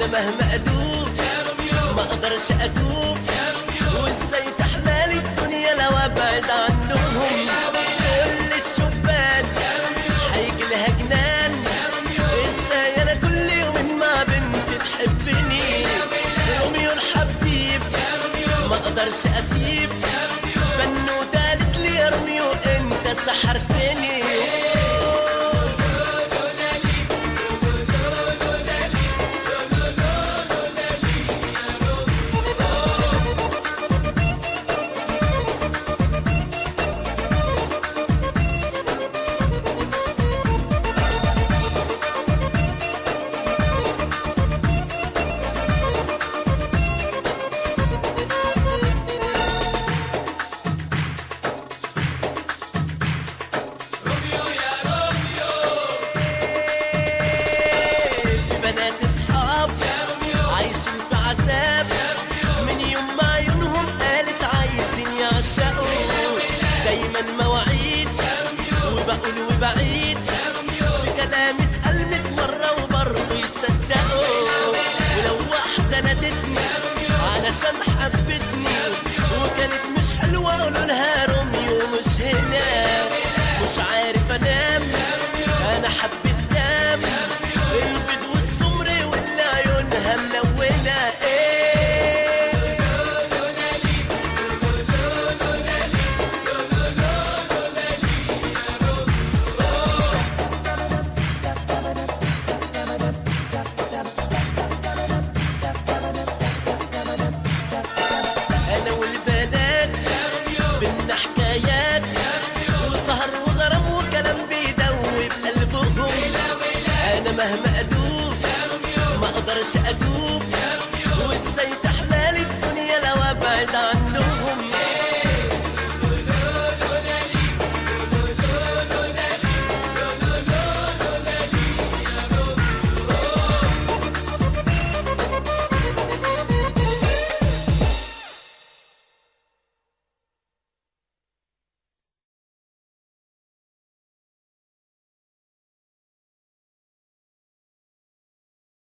انا مهما ادوب ما اقدرش اتوب، وازاي تحلالي الدنيا لو ابعد عنهم. كل الشبان هيجي لها جنان، ازاي انا كل يوم مع بنت تحبني. روميو الحبيب ما اقدرش اسيب، بنوتة قالت لي يا روميو انت سحرتني. دايما مواعيد وبقول وبعيد، في كلامي اتقلمت مرة وبرضه يصدقوا. ولو واحدة نادتني علشان حبتني وكانت مش حلوة قولوا لها روميو مش هنا. مش عارف انام انا حبيت دام البيض والسمر واللي عيونها ملونة. انا والبنات بينا حكايات وسهر وغرام وكلام بيدوب قلبهم. انا مهما ادوب ما اقدرش ادوب، وازاي